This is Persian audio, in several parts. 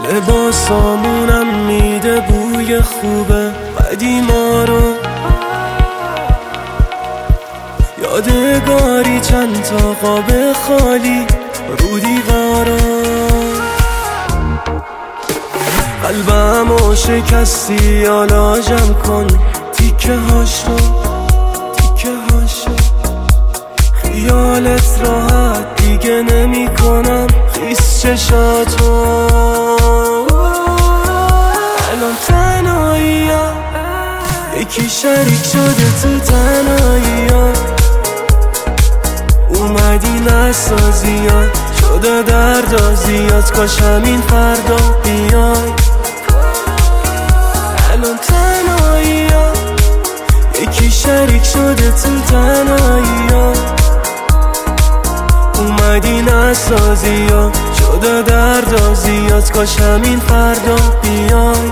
لباسامونم میده بوی خوبه قدیما رو، یادگاری چند تا قاب خالی رو دیوارا. قلبمو شکستی حالا جمع کن تیکه هاشو تیکه هاشو. خیالت راحت دیگه نمی کنم خیس چشاتو. الان تنهاییم یکی شریک شده تو تنهاییم. اومدی نسازی ها شده دردا زیاد، کاش همین فردا بیای. الان تنهاییم یکی شریک شده تو تنهاییم. اومدی نسازی ها شده دردا زیاد، کاش همین فردا بیای.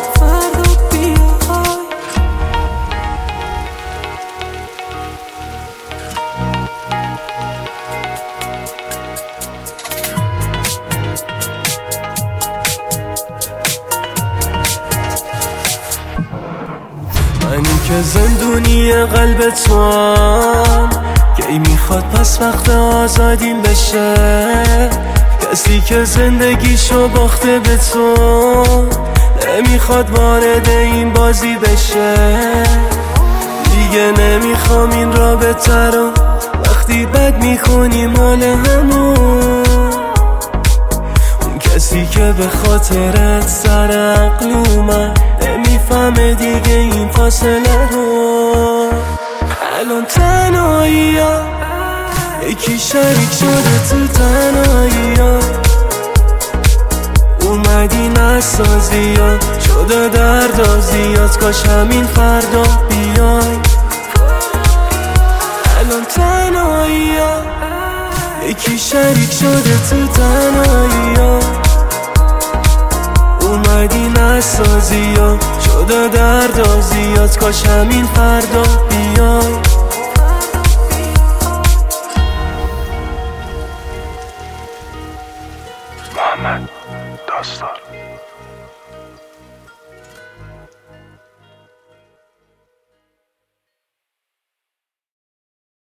منی که زندونی قلب تو هم، کی میخواد پس وقت آزادیم بشه. کسی که زندگیشو باخته به تو نمیخواد وارد این بازی بشه. دیگه نمیخوام این رابطه رو وقتی بد میکنیم حال همون. اون کسی که به خاطرت سر عقل اومد نمیفهمه دیگه این فاصله رو. الان تنهاییم یکی شریک شده تو تنهاییم. اومدی نسازی ها شده دردا زیاد، کاش همین فردا بیای. الان تنهاییم یکی شریک شده تو تنهاییم. اومدی نسازی ها شده دردا زیاد، کاش همین فردا بیای. محمد داستان